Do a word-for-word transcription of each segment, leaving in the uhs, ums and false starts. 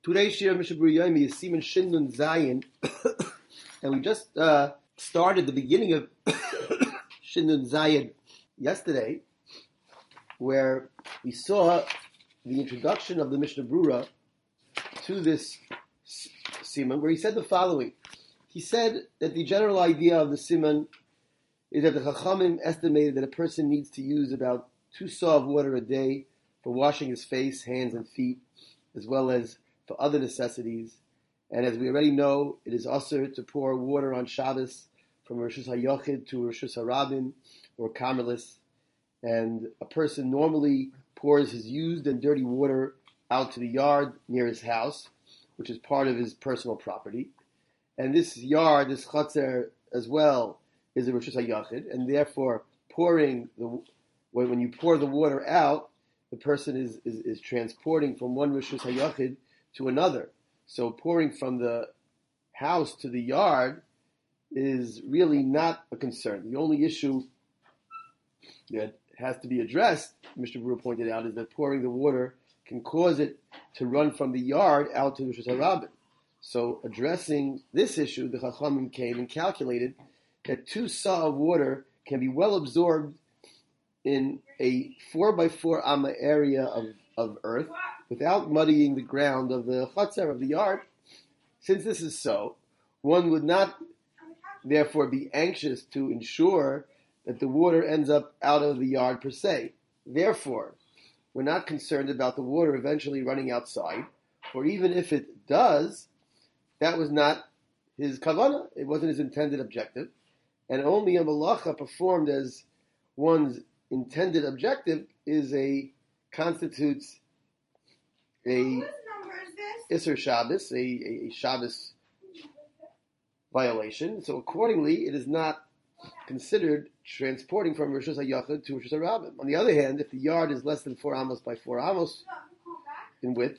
Today's Shir Mishabur Yomi is Siman Shindun Zayin, and we just uh, started the beginning of Shindun Zayin yesterday, where we saw the introduction of the Mishnah Brura to this Siman, where he said the following. He said that the general idea of the Siman is that the Chachamim estimated that a person needs to use about two saw of water a day for washing his face, hands, and feet, as well as for other necessities. And as we already know, it is usher to pour water on Shabbos from Rishus HaYochid to Rishus HaRabim or Carmelis. And a person normally pours his used and dirty water out to the yard near his house, which is part of his personal property. And this yard, this Chatzer as well, is a Rishus HaYochid, and therefore pouring the when, when you pour the water out, the person is, is, is transporting from one Rishus HaYochid to another. So pouring from the house to the yard is really not a concern. The only issue that has to be addressed, Mister Brewer pointed out, is that pouring the water can cause it to run from the yard out to Rishus HaRabim. So addressing this issue, the Chachamim came and calculated that two saw of water can be well absorbed in a four by four amma area of, of earth without muddying the ground of the chutzner of the yard. Since this is so, one would not therefore be anxious to ensure that the water ends up out of the yard per se. Therefore, we're not concerned about the water eventually running outside, or even if it does, that was not his kavanah. It wasn't his intended objective. And only a malacha performed as one's intended objective is a constitutes a Isser Shabbos, a, a Shabbos violation. So accordingly, it is not considered transporting from Rishus HaYochid to Rishus HaRabim. On the other hand, if the yard is less than four amos by four amos in width,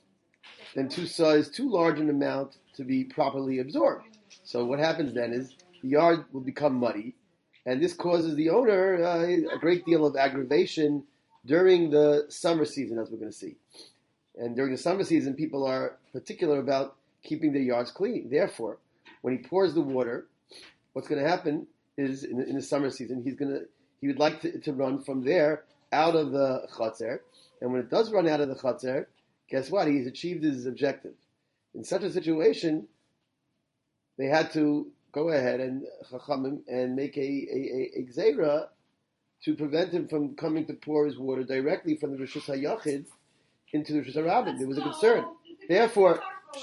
then two saw is too large an amount to be properly absorbed. So what happens then is the yard will become muddy, and this causes the owner uh, a great deal of aggravation during the summer season, as we're going to see. And during the summer season, people are particular about keeping their yards clean. Therefore, when he pours the water, what's going to happen is in the, in the summer season, he's going to he would like to, to run from there out of the chatzer, and when it does run out of the chatzer, guess what? He's achieved his objective. In such a situation, they had to go ahead and chachamim and make a, a, a, a gzeira to prevent him from coming to pour his water directly from the Rishus HaYochid into the Rishus HaRabim. There was a concern. Therefore,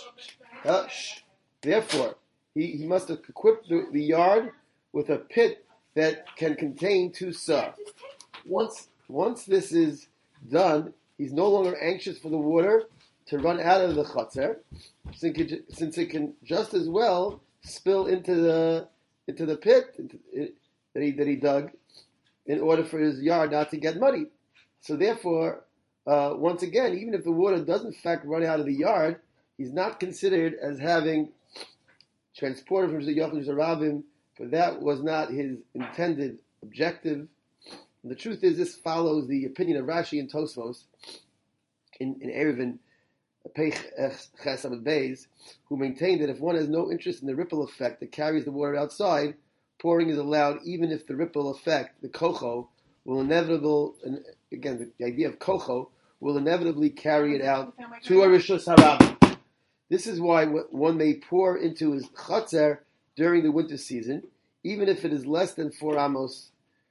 uh, shh, therefore, he, he must have equipped the, the yard with a pit that can contain two saw. Once, once this is done, he's no longer anxious for the water to run out of the chatzer, since it can just as well spill into the into the pit into, it, that he that he dug in order for his yard not to get muddy. So therefore, uh, once again, even if the water does in fact run out of the yard, he's not considered as having transported from the Yochid to Rabim, for that was not his intended objective. And the truth is, this follows the opinion of Rashi and Tosfos in, in Eruvin, Peich Ches Amud Beis, who maintain that if one has no interest in the ripple effect that carries the water outside, pouring is allowed even if the ripple effect, the kocho, will inevitable, and again, the, the idea of kocho, will inevitably carry it out to a Rishus HaRabim. This is why one may pour into his chatzer during the winter season, even if it is less than four amos,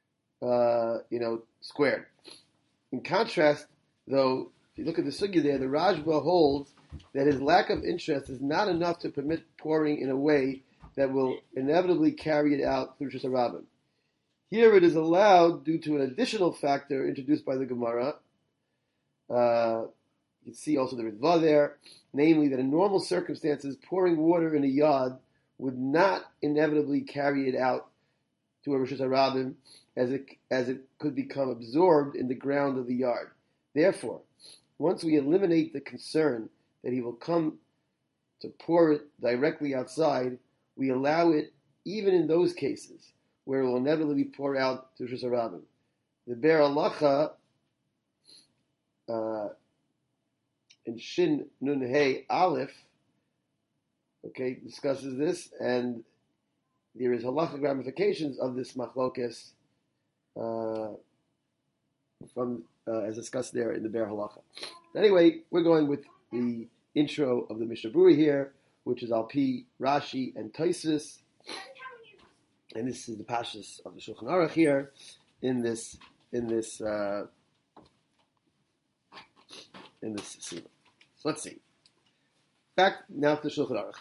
uh, you know, squared. In contrast, though, if you look at the sugya there, the Rajba holds that his lack of interest is not enough to permit pouring in a way that will inevitably carry it out through Rishus HaRabim. Here it is allowed due to an additional factor introduced by the Gemara. Uh, you can see also the Ritva there, namely that in normal circumstances, pouring water in a yard would not inevitably carry it out to a Rishus HaRabim as it, as it could become absorbed in the ground of the yard. Therefore, once we eliminate the concern that he will come to pour it directly outside, we allow it even in those cases where it will inevitably pour out to Rishus HaRabim. The Ber Halacha uh, in Shin Nun Hey Aleph, okay, discusses this, and there is halachic ramifications of this machlokes uh, from uh, as discussed there in the Be'er Halacha. Anyway, we're going with the intro of the Mishnah Berurah here, which is Al Pi Rashi and Tosfos, and this is the pashas of the Shulchan Aruch here in this in this uh, in this scene. So let's see. Back now to the Shulchan Aruch.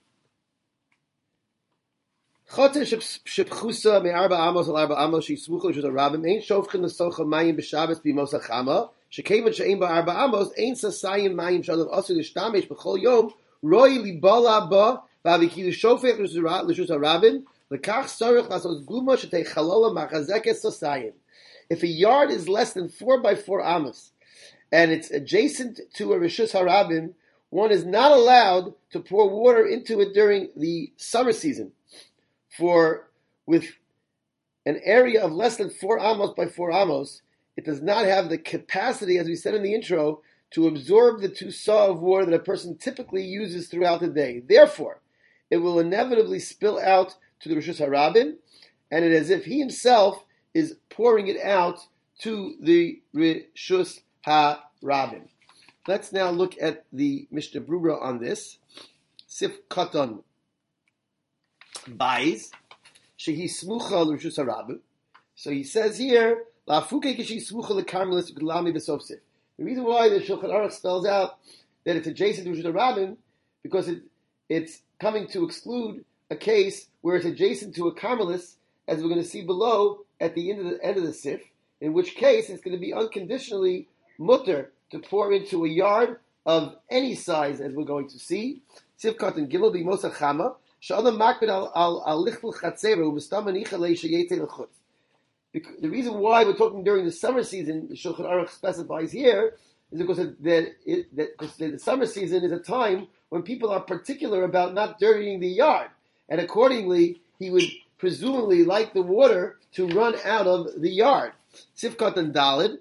Choter shepchusa me'arba amos al arba amos sheismuchu l'shus harabim ein shofchen l'socha mayim b'Shabbos b'yimos hachama shekevan she'ein ba'arba amos ein sasayim mayim shalom asu l'shtamesh b'chol yom roi libala ba v'avikilu shofech l'shus harabim l'kach sarich lasos guma shetei chalola machazekes sasayim. If a yard is less than four by four amos and it's adjacent to a rishus harabim, one is not allowed to pour water into it during the summer season. For with an area of less than four amos by four amos, it does not have the capacity, as we said in the intro, to absorb the two saw of water that a person typically uses throughout the day. Therefore, it will inevitably spill out to the Rishus Harabim, and it is as if he himself is pouring it out to the Rishus Harabim. Let's now look at the Mishnah Berurah on this. Sif Katan Bais, shehi smucha l'rishus harabim. So he says here, la'afuke kishi smucha l'karmelis v'glami b'sofsif. The reason why the Shulchan Aruch spells out that it's adjacent to rishus harabim because it, it's coming to exclude a case where it's adjacent to a karmelis, as we're going to see below at the end of the end of the sif. In which case, it's going to be unconditionally mutter to pour into a yard of any size, as we're going to see. Sif katan gimel b'mos hachama. The reason why we're talking during the summer season, the Shulchan Aruch specifies here, is because that, it, that because the summer season is a time when people are particular about not dirtying the yard, and accordingly, he would presumably like the water to run out of the yard. Sifkat and Dalid,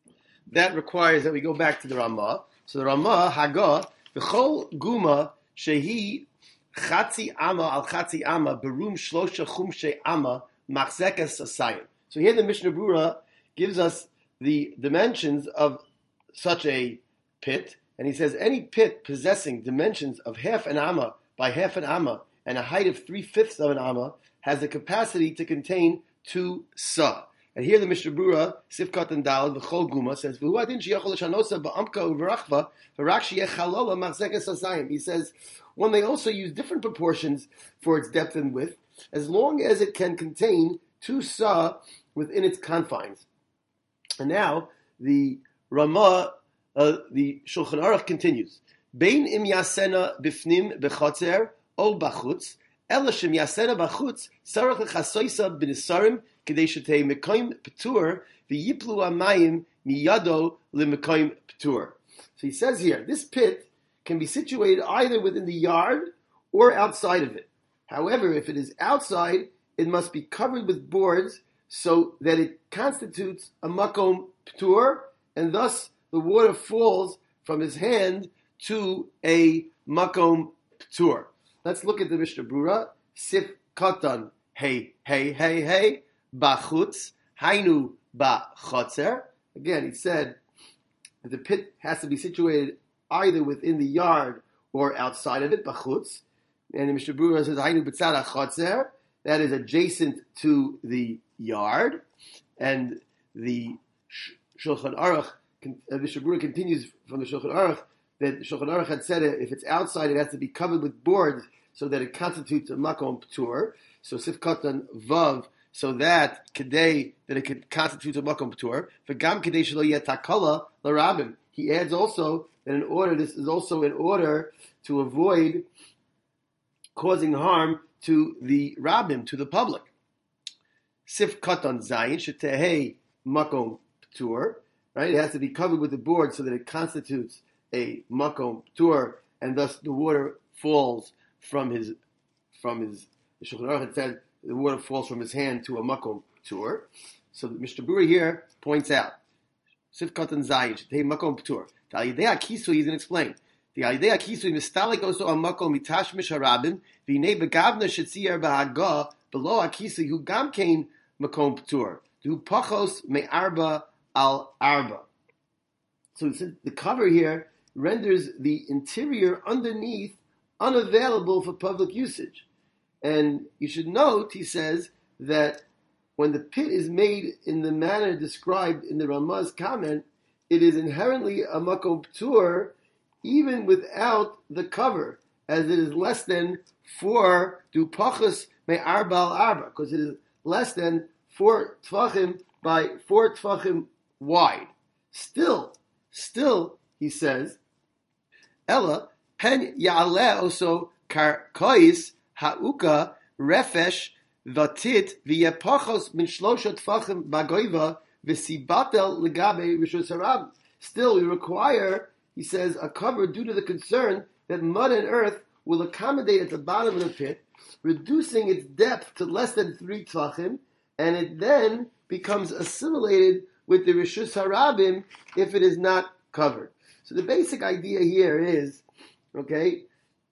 that requires that we go back to the Ramah. So the Ramah Hagah v'chol guma shehi Chatzi ama al chatzi ama berum shlosha chumshe ama machzekas asayim. So here the Mishnah Berurah gives us the dimensions of such a pit, and he says any pit possessing dimensions of half an amma by half an amma and a height of three fifths of an amma has the capacity to contain two sa. And here the Mishnah Berurah Sifkat and Dalad v'chol guma says v'hu adin sheyachol l'shanosa ba'amka u'v'rachva v'rak sheyech chalola machzekas asayim. He says one may also use different proportions for its depth and width, as long as it can contain two sa within its confines. And now the Ramah, uh, the Shulchan Aruch continues. Bein im yasena bifnim b'chotzer o b'chutz, ela shem yasena b'chutz sarach l'chasoisa b'nisarim k'dei shetei mekoim p'tur v'yiplu amayim miyado l'mekoim p'tur. So he says here, this pit can be situated either within the yard or outside of it. However, if it is outside, it must be covered with boards so that it constitutes a makom p'tur, and thus the water falls from his hand to a makom p'tur. Let's look at the Mishnah Berurah. Sif katan hey hey hey hey bachutz hainu bachotzer. Again, he said that the pit has to be situated either within the yard or outside of it, bachutz. And the Mishnah Berurah says, "Hainu b'tzad hachotzer," that is adjacent to the yard. And the Shulchan Aruch, uh, Mishnah Berurah continues from the Shulchan Aruch that the Shulchan Aruch had said if it's outside, it has to be covered with boards so that it constitutes a makom p'tur. So sif katan vav, so that kedei that it could constitute a makom p'tur. V'gam kedei shelo yeh takala l'rabim. He adds also that in order, this is also in order to avoid causing harm to the rabbim, to the public. Sif katan zayin shetehei makom p'tur. Right, it has to be covered with the board so that it constitutes a makom p'tur, and thus the water falls from his from his. The Shulchan Aruch had said the water falls from his hand to a makom p'tur. So the Mishnah Berurah here points out Sif katan zayin shetehei makom p'tur. The Alidei Akisui, he's going to explain. The Alidei Akisui, Mistalik also Amakom Mitash Misharabim, V'nei Begavna Shetzier B'Haga, below Akisui, who Gamkein Makom Ptur, who Pachos Me'arba Al Arba. So the cover here renders the interior underneath unavailable for public usage. And you should note, he says, that when the pit is made in the manner described in the Ramah's comment, it is inherently a makom ptur, even without the cover, as it is less than four dupachas me arba al arba, because it is less than four tfachim by four tfachim wide. Still, still, he says, Ella pen ya'aleh also karkois ha'uka refesh v'tit v'yepachos min shlosha tfachim bagoiva v'sibatel legabe rishus harab. Still, we require, he says, a cover due to the concern that mud and earth will accommodate at the bottom of the pit, reducing its depth to less than three tfachim, and it then becomes assimilated with the rishus harabim if it is not covered. So the basic idea here is, okay,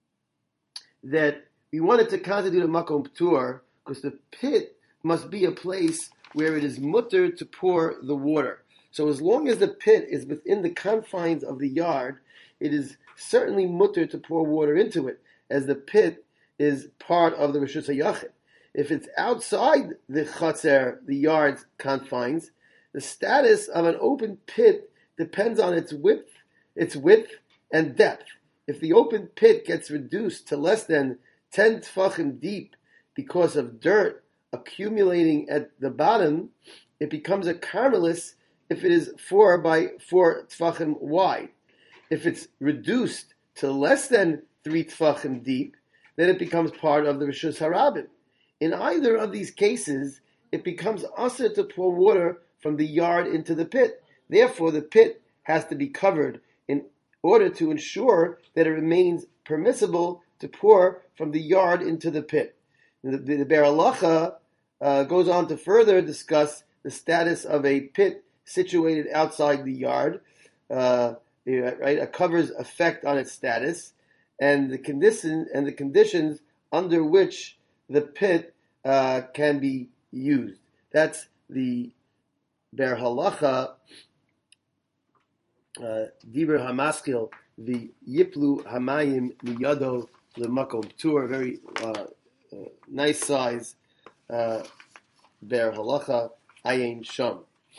that we wanted to constitute a makom ptur because the pit must be a place where it is mutter to pour the water. So as long as the pit is within the confines of the yard, it is certainly mutter to pour water into it, as the pit is part of the Rishus HaYachid. If it's outside the chatzer, the yard's confines, the status of an open pit depends on its width, its width and depth. If the open pit gets reduced to less than ten tfachim deep because of dirt accumulating at the bottom, it becomes a carmelis if it is four by four tfachim wide. If it's reduced to less than three tfachim deep, then it becomes part of the Rishus Harabim. In either of these cases, it becomes usher to pour water from the yard into the pit. Therefore, the pit has to be covered in order to ensure that it remains permissible to pour from the yard into the pit. The, the, the Be'er Halacha uh, goes on to further discuss the status of a pit situated outside the yard, uh, right? A cover's effect on its status, and the condition and the conditions under which the pit uh, can be used. That's the Be'er Halacha. Uh, Diber Hamaskil, the Yiplu Hamayim Miyado Lemakom Ptur, very uh, uh, nice size uh, Be'er Halacha Ayin Sham.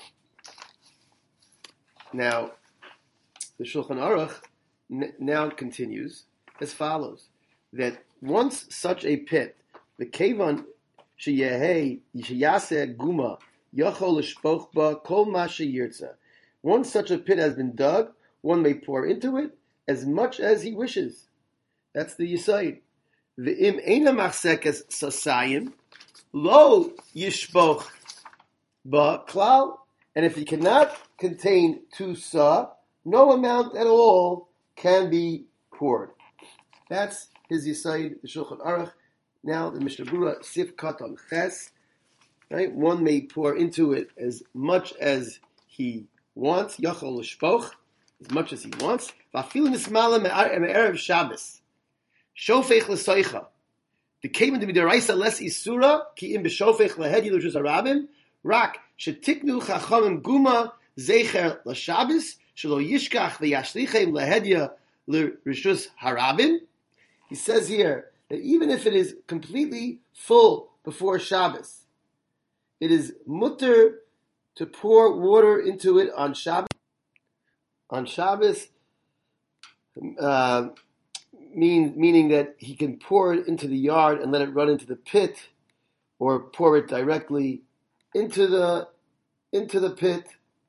Now, the Shulchan Aruch n- now continues as follows: that once such a pit, the kevan sheyehei sheyaseh guma yachol l'shpoch ba kol ma sheyirtza. Once such a pit has been dug, one may pour into it as much as he wishes. That's the Yisayid. V'im eina machsekes sasayim lo yishpoch ba klal. And if he cannot contain two sa, no amount at all can be poured. That's his Yisayid, the Shulchan Aruch. Now the Mishnah Berurah Sif Katon Ches. Right, one may pour into it as much as he wants, Yachol L'Shpoch, as much as he wants. V'afilu nismala me'erev Shabbos, Shofech L'Soicha. The came into midaraisa less isura ki im b'shofech lahedi l'rishus harabim rak shetiknu chachamim guma zecher l'Shabbos shelo yishkach v'yashlichem lahedya l'rishus harabim. He says here that even if it is completely full before Shabbos, it is mutter to pour water into it on Shabbos. On Shabbos, uh, mean, meaning that he can pour it into the yard and let it run into the pit, or pour it directly into the into the pit.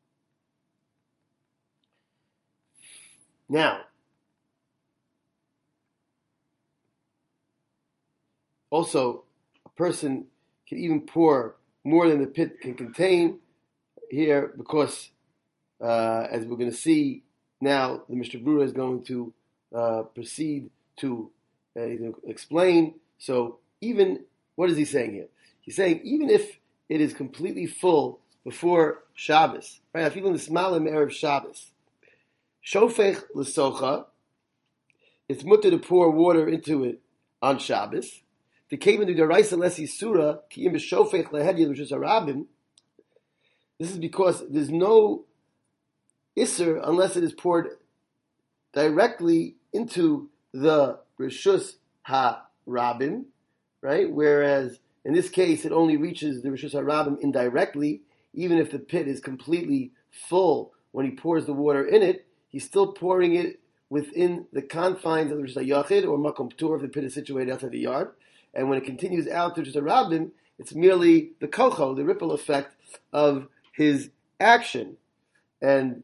Now, also, a person can even pour more than the pit can contain here, because uh, as we're going to see now, the Mishnah Berurah is going to uh, proceed to uh, explain. So even, what is he saying here? He's saying even if it is completely full before Shabbos, right? Even the smalim erev Shabbos, Shofech l'socha, it's mutter to pour water into it on Shabbos. The came into the Raisa Lesi Surah, Ki im b'shofech lehedya l'rishus harabim. This is because there's no Isser unless it is poured directly into the Rishus HaRabim, right? Whereas in this case, it only reaches the Rishus HaRabim indirectly. Even if the pit is completely full when he pours the water in it, he's still pouring it within the confines of the Rishus HaYachid or Makom P'tur if the pit is situated outside the yard. And when it continues out to Rishus HaRabim, it's merely the kocho, the ripple effect of his action. And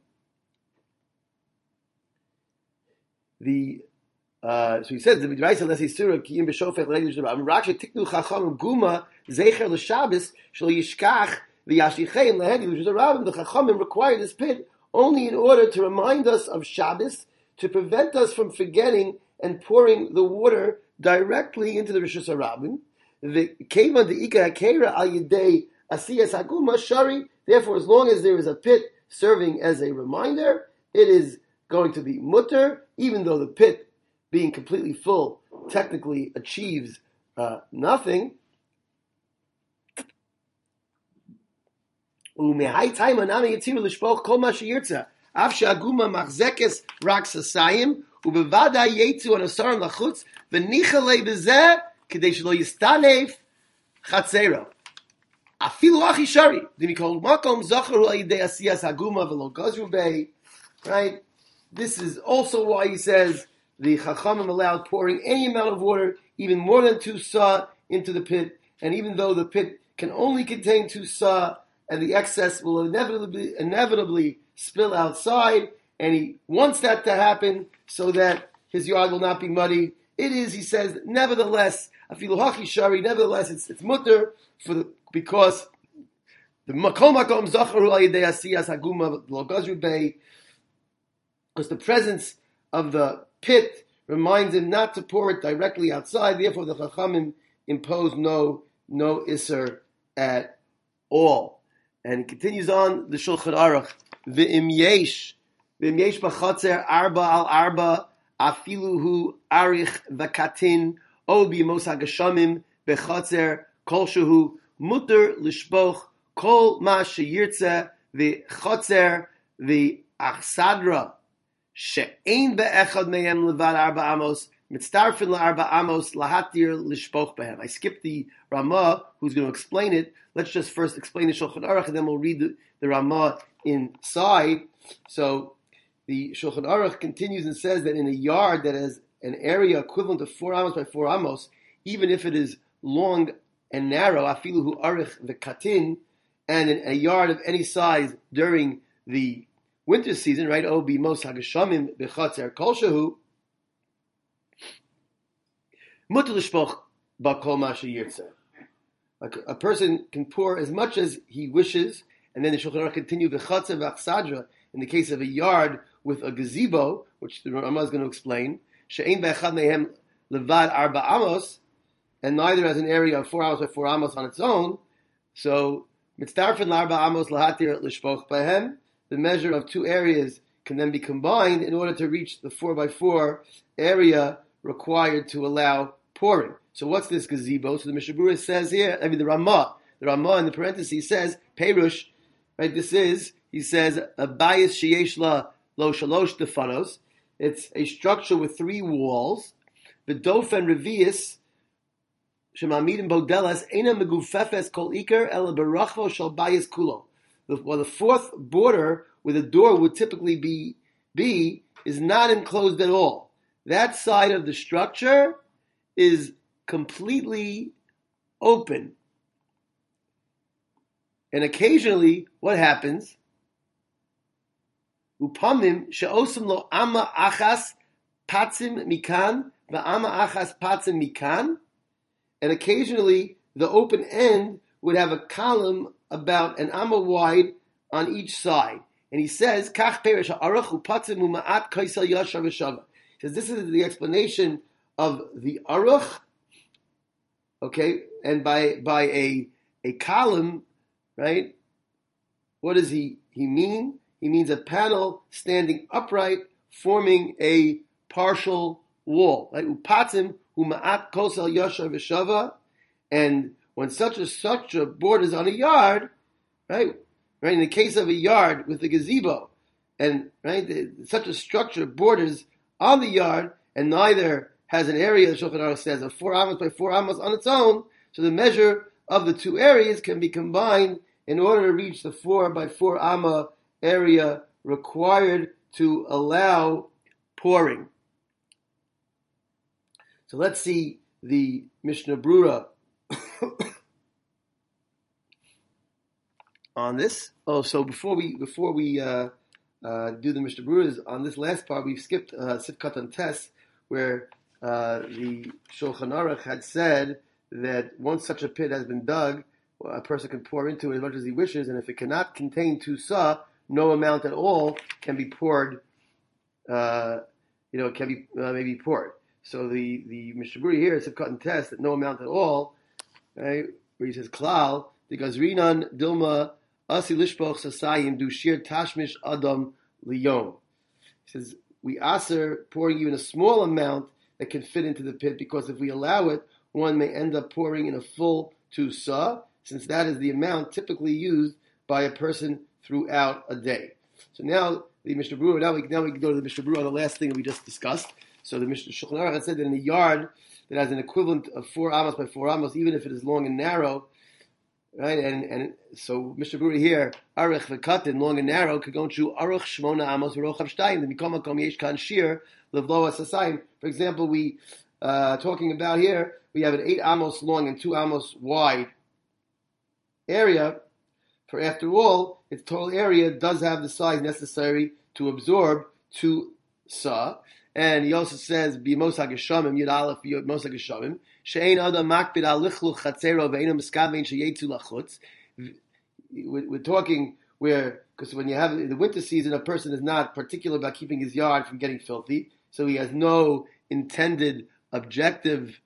the uh, so he says the Midrash unless he's surah ki im b'shofech l'regel shabbat. Raksha tiknu chachamim guma zecher l'Shabbos shel yishkach v'yashichein l'hegel l'Shabbos. The chachamim require this pit only in order to remind us of Shabbos, to prevent us from forgetting and pouring the water directly into the Rishus HaRabim. The kevan the ika hakera al yedei asiyas haguma shari. Therefore, as long as there is a pit serving as a reminder, it is going to be mutter, even though the pit, being completely full, technically achieves uh, nothing. Right? This is also why he says the Chachamim allowed pouring any amount of water, even more than two sa, into the pit. And even though the pit can only contain two sa, and the excess will inevitably inevitably spill outside, and he wants that to happen so that his yard will not be muddy. It is, he says, nevertheless, afilu hachi shari, nevertheless, it's, it's mutter for the, because the makom makom zacharu al yedei asiyas haguma lo gazru bei, because the presence of the pit reminds him not to pour it directly outside. Therefore, the Chachamim impose no no Isser at all. And he continues on the Shulchan Aruch. V'im yesh, v'im yesh b'chatzer arba al arba, afilu hu arich v'katin, o b'yemos hagashamim b'chatzer kol shehu muter lishboch kol ma sheyirtze v'chatzer v'achsadra. She'ein be'echad mehem levad arba amos, mitztarfin la'arba amos lahatir lishpoch behem. I skipped the Ramah, who's going to explain it. Let's just first explain the Shulchan Aruch, and then we'll read the, the Ramah inside. So the Shulchan Aruch continues and says that in a yard that has an area equivalent to four amos by four amos, even if it is long and narrow, afilu hu arich v'katin, and in a yard of any size during the winter season, right? Oh, be most hagashamim bechatzer kol shehu mutar lishpoch bakol ma sheyirtzeh. Like a person can pour as much as he wishes, and then the Shulchan Aruch continue bechatzer v'achsadra in the case of a yard with a gazebo, which the Ramah is going to explain. She'ein be'echad mehem levad arba amos, and neither has an area of four amos by four amos on its own. So mitzdarfen l'arba amos lahatir lishpoch behem. The measure of two areas can then be combined in order to reach the four by four area required to allow pouring. So what's this gazebo? So the Mishnah Berurah says here, I mean the Ramah, the Ramah in the parentheses says, Perush, right, this is, he says, a bayis sheyesh la lo shalosh defanos. It's a structure with three walls. The dofen revius, shemamidim bodelas, ena megufefes kol iker, ela berachvo shal bayis kulo. Well, the fourth border where the door would typically be, be is not enclosed at all. That side of the structure is completely open. And occasionally, what happens? Upamim she'osim lo ama achas patzim mikan va'ama achas patzim mikan. And occasionally, the open end would have a column about an amma wide on each side. And he says, Kach perish ha'aruch upatzim u'ma'at kaisel yashav v'shava. He says, this is the explanation of the aruch, okay, and by by a a column, right? What does he, he mean? he means a panel standing upright, forming a partial wall. Right? Upatim uma'at kosel yosha v'shava, and when such a structure borders on a yard, right? Right. In the case of a yard with a gazebo, and right, the, such a structure borders on the yard, and neither has an area. The Shulchan Aruch says of four amos by four amos on its own. So the measure of the two areas can be combined in order to reach the four by four amma area required to allow pouring. So let's see the Mishnah Brura on this. Oh, so before we before we uh, uh, do the Mishnah Brura on this last part, we've skipped uh, Sif Katan Tes, where uh, the Shulchan Aruch had said that once such a pit has been dug, a person can pour into it as much as he wishes, and if it cannot contain two sa, no amount at all can be poured. Uh, you know, it can be uh, maybe poured. So the the Mishnah Brura here is a cut and test that no amount at all, right? Where he says klal the gazrinan dilma asi lishpoch sasayim du shir tashmish adam liyom. He says we aser pouring even a small amount that can fit into the pit, because if we allow it, one may end up pouring in a full two sa, since that is the amount typically used by a person throughout a day. So now the Mishnah Brura, now we now we can go to the Mishnah Brura, the last thing that we just discussed. So the Mishnah Shulchan Aruch had said that in a yard that has an equivalent of four amos by four amos, even if it is long and narrow, right? And and so Mishnah Brura here, Arich v'Katan, long and narrow, could go into Aruch Shmona amos v'Rochav Shtayim. The Mikol Makom Yesh Kan Shir Levlo Asasayim. For example, we uh, talking about here, we have an eight amos long and two amos wide area. For after all, its total area does have the size necessary to absorb two sa. And he also says, "B'mos hageshamim Yud Aleph b'mos hageshamim she'ein adam makbid al lichluch chatzero ve'eino miskavein sheyetzu lachutz." We're talking where, because when you have in the winter season, a person is not particular about keeping his yard from getting filthy, so he has no intended objective,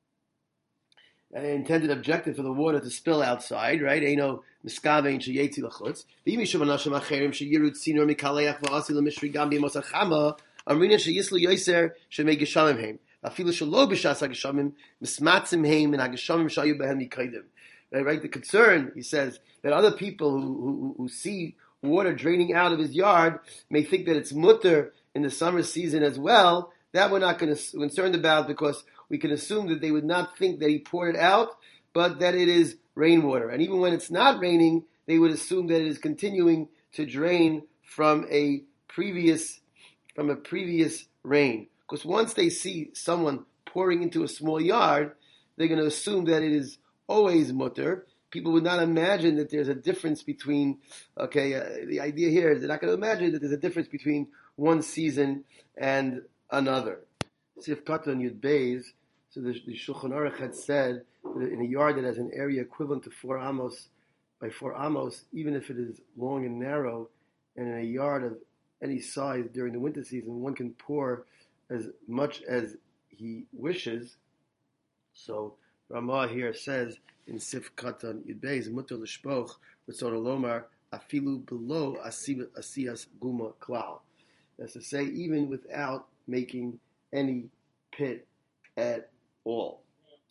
uh, intended objective for the water to spill outside, right? Eino miskavein sheyetzu lachutz. V'yimishum anashim acherim sheyirut sinor mikaleach va'asi lemishri gam b'mos hachama. Amrina sheyislu yoser shemei geshamim heim. Afilu shelo b'shas hageshamim mismatzim heim and hageshamim shayu behem yikaidim. Right, the concern, he says, that other people who, who who see water draining out of his yard may think that it's mutter in the summer season as well. That we're not going to concerned about, because we can assume that they would not think that he poured it out, but that it is rainwater. And even when it's not raining, they would assume that it is continuing to drain from a previous from a previous rain. Because once they see someone pouring into a small yard, they're going to assume that it is always mutter. People would not imagine that there's a difference between, okay, uh, the idea here is they're not going to imagine that there's a difference between one season and another. Sif Katan Yud Beis, so the, the Shulchan Aruch had said that in a yard that has an area equivalent to four amos by four amos, even if it is long and narrow, and in a yard of any size during the winter season, one can pour as much as he wishes. So Ramah here says in Sif Katan Yud Beis, Mutter l'shpoch Ritzon Lomar afilu below asiyas guma klal. That's to say, even without making any pit at all.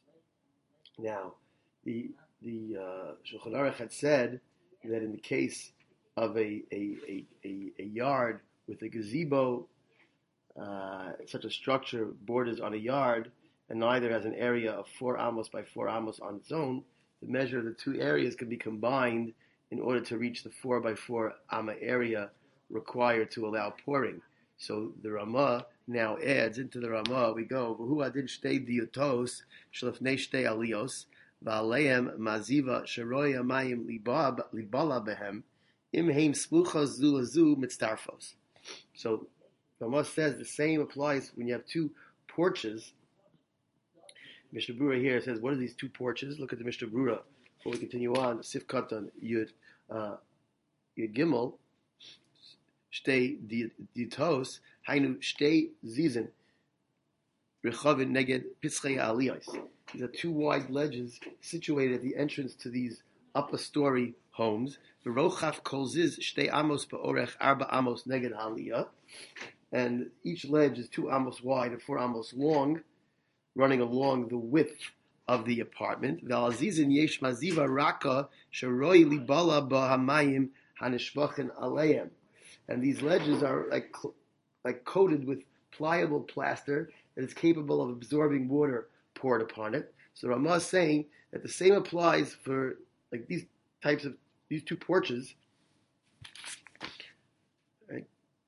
Now, the the uh, Shulchan Aruch had said that in the case of a a, a, a, a yard with a gazebo, uh, such a structure borders on a yard, and neither has an area of four amos by four amos on its own, the measure of the two areas can be combined in order to reach the four by four amma area required to allow pouring. So the Ramah now adds into the Ramah, we go, V'hu adin shtei diotos shlefnei shtei aliyos v'aleim maziva sheroya mayim libala behem im heim spluchos zulazu mitztarfos. So Ramah says the same applies when you have two porches. Mishnah Brura here says, what are these two porches? Look at the Mishnah Brura. Before we continue on, Sif Katan Yud uh, Yud Gimel Shtei Ditos Hainu Shtei Zizin Rechavin Neged Pitzchei Aliyos. These are two wide ledges situated at the entrance to these upper story homes. V'rochaf kol ziz shtei amos ba'orech arba amos neged aliyah. And each ledge is two amos wide and four amos long, running along the width of the apartment. V'alazizin yesh maziva raka sheroi libala ba'hamayim hanishvachin aleim. And these ledges are like like coated with pliable plaster that is capable of absorbing water poured upon it. So Ramah is saying that the same applies for like these types of these two porches. Right?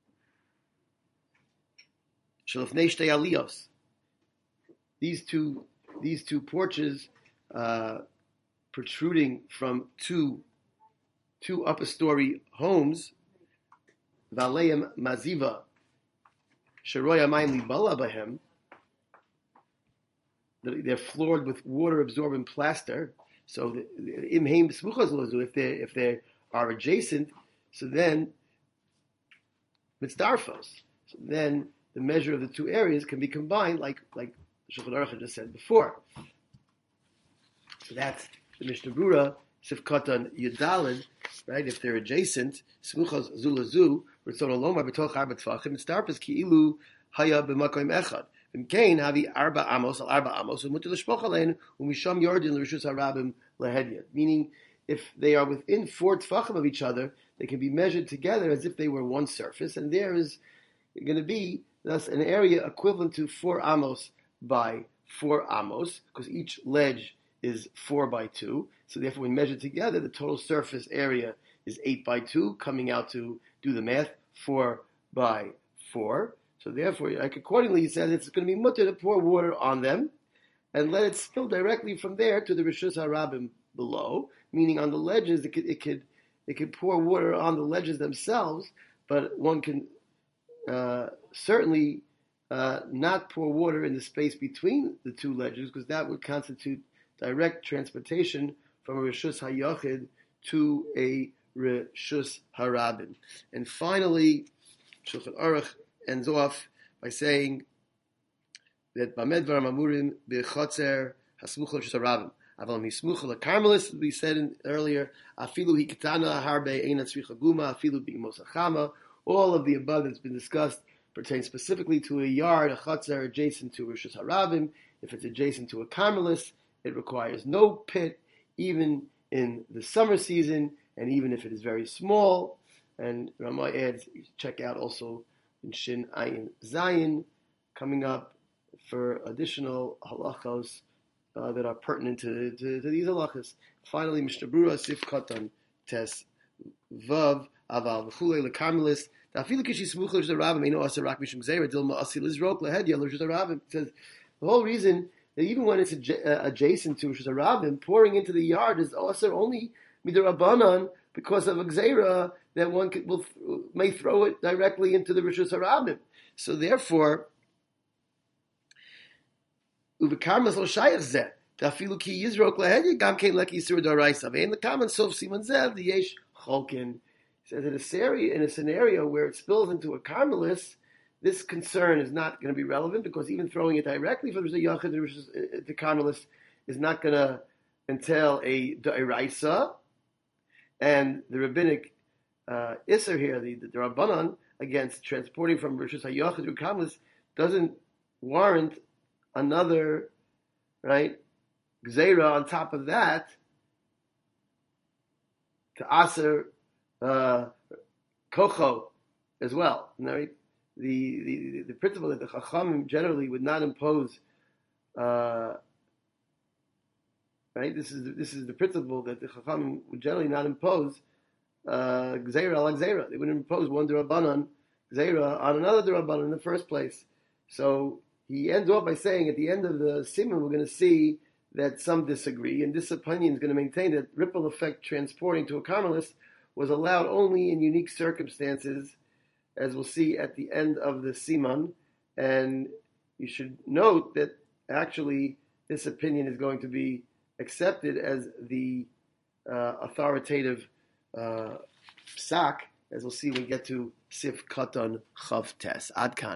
Shalofnei shtei aliyos. These two these two porches uh, protruding from two two upper story homes. Valeim maziva sheroya mayim libala bahem. They're floored with water-absorbent plaster. So imheim smuchas lozu. If they if they are adjacent, so then mitzdarfos. So then the measure of the two areas can be combined, like like Shulchan Aruch just said before. So that's the Mishnah Brura Sifkatan Yudalid, right? If they're adjacent, smuchas zulazu, ritzon olomar b'toch arba tfachim, mitzdarfos ki'ilu haya b'makom echad. Meaning, if they are within four tfachim of each other, they can be measured together as if they were one surface, and there is going to be thus an area equivalent to four amos by four amos, because each ledge is four by two. So therefore, when measured together, the total surface area is eight by two, coming out to do the math, four by four. So therefore, like accordingly, he says it's going to be mutter to pour water on them and let it spill directly from there to the Rishus HaRabim below. Meaning, on the ledges, it could it could it could pour water on the ledges themselves, but one can uh, certainly uh, not pour water in the space between the two ledges, because that would constitute direct transportation from a Rishus HaYachid to a Rishus HaRabim. And finally, Shulchan Aruch ends off by saying that Bamed Dvarim Amurim B'Chotzer Hasmucha Rishus HaRabim Aval Mismucha LaKarmelis, we said in, earlier, Afilu Hikatana Harbe Eina Tzricha Guma Afilu B'Gmos Achama. All of the above that's been discussed pertains specifically to a yard, a Chotzer adjacent to Rishus HaRabim. If it's adjacent to a Karmelis, it requires no pit, even in the summer season, and even if it is very small. And Ramah adds, check out also in Shin Ayin Zayin, coming up for additional halachos uh, that are pertinent to, to, to these halachos. Finally, Mishnah Brura Sif Katan Tes Vav Aval V'chulei LeKarmelis Dafilu Kishi Smucha L'Rishus HaRabim Eino Aser Rak Mishum Gzeira Dilma Asi Lizrok Lehedya L'Rishus HaRabim. It says the whole reason that even when it's adj- uh, adjacent to Rishus HaRabim, pouring into the yard is also only midirabanan because of a gzeira that one could, will, may throw it directly into the Rishus HaRabim. So therefore, uvekarmas lo shayach zeh dafilu ki yizrok lahedya gam kein leki yisur daraisa vein lekaman sof siman zeh the yesh cholkin. Says in a scenario in a scenario where it spills into a karmelis, this concern is not going to be relevant, because even throwing it directly from the yachid to karmelis is not going to entail a daraisa. And the rabbinic uh, Isser here, the, the, the Rabbanan, against transporting from Rishus HaYachid to Karmelis, doesn't warrant another, right, Gzeira on top of that to Aser uh, Kocho as well. Right? The, the, the principle that the Chachamim generally would not impose uh, right? This is this is the principle that the Chachamim would generally not impose uh, Gzeira ala Gzeira. They wouldn't impose one D'Rabbanan Gzeira on another D'Rabbanan in the first place. So he ends off by saying at the end of the Siman, we're going to see that some disagree, and this opinion is going to maintain that ripple effect transporting to a Carmelist was allowed only in unique circumstances, as we'll see at the end of the Siman. And you should note that actually this opinion is going to be accepted as the uh, authoritative uh, psak, as we'll see when we get to Sif Katan Chav Tes. Adkan.